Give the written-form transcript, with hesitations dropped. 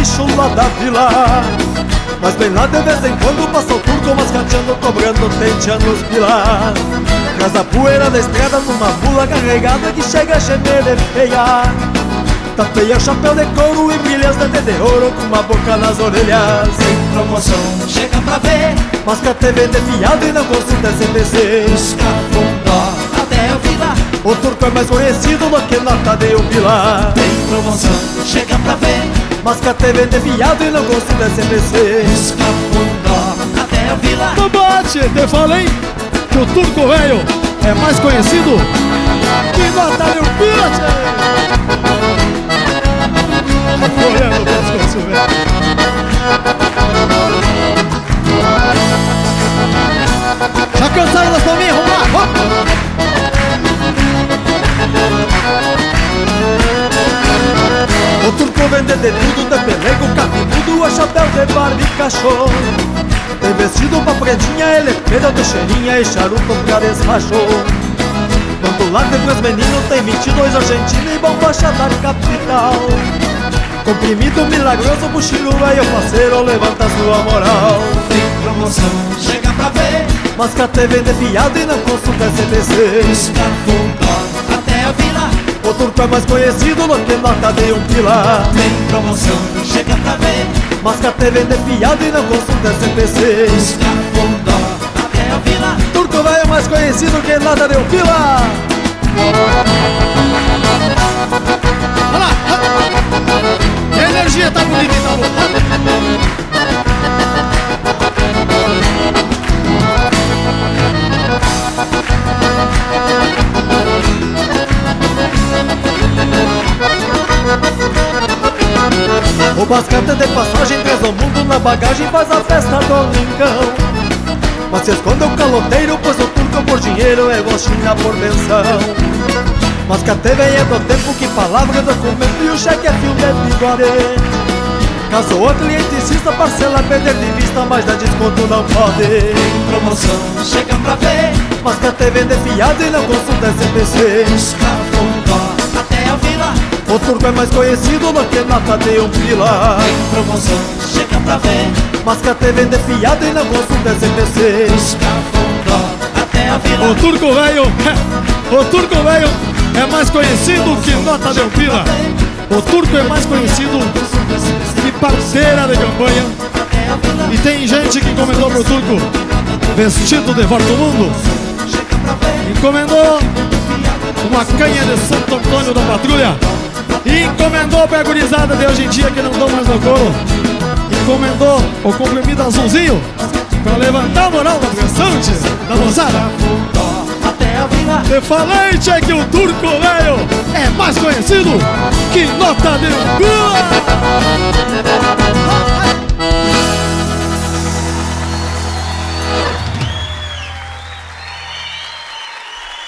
bicho lá da vila. Mas bem lá de vez em quando passa o turco mascateando, cobrando, tenteando os pilar. Traz a poeira da estrada numa mula carregada que chega a gemer de feia. Tapeia o chapéu de couro e brilha os dentes de ouro com uma boca nas orelhas. Tem promoção, chega pra ver. Masca TV de fiado e não consulta SBC. Busca fundó até o Vila. O turco é mais conhecido do que nota de Upila. Tem promoção, chega pra ver. Masca TV de fiado e não consulta SBC. Busca fundó até o Vila. No bote, te falei que o turco velho é mais conhecido que nota de Upila, tchê. Apoiando o pescoço, velho. Já cansaram das palminhas? Vamos lá, vamos! O turco vende de tudo, de pelego, capinudo, a chapéu de barba e cachorro. Tem vestido pra pretinha, ele pega de cheirinha e charuto pra desrachou. Quando lá tem pros meninos, tem 22 argentinos e bombacha da capital. Comprimido milagroso pro Chiru, velho parceiro, levanta sua moral. Tem promoção, chega pra ver. Masca TV de fiado e não consulta SBC. Busca fundó até a Vila. O turco é mais conhecido do que nota de Upila. Tem promoção, chega pra ver. Masca TV de fiado e não consulta SBC. Busca fundó até a Vila. Turco velho mais conhecido que nota de Upila. Olha lá! E a energia tá bonita, tá bom? O bascante de passagem traz o mundo na bagagem, faz a festa do rincão. Mas se esconde o caloteiro, pois o turco por dinheiro é gostinha por benção. Mas que a TV é do tempo que palavra é documento e o cheque é fio de bigode. Caso o cliente insista, parcela perder de vista, mas dá desconto não pode. Tem promoção, chega pra ver. Mas que a TV é fiado e não consulta SBC. Busca fundó até a Vila. O turco é mais conhecido do que nota de Upila. Tem promoção, chega pra ver. Mas que a TV é fiado e não consulta SBC. Busca fundó até a Vila. O turco velho é mais conhecido que nota de Upila. O turco é mais conhecido que parceira de campanha. E tem gente que encomendou pro turco vestido de volta do mundo. Encomendou uma canha de Santo Antônio da Patrulha. E encomendou pra gurizada de hoje em dia que não dão mais no couro. Encomendou o comprimido azulzinho pra levantar a moral da pressão, da moçada. Até a Vila. Te falei, tchê, que o turco velho é mais conhecido que nota de Upila.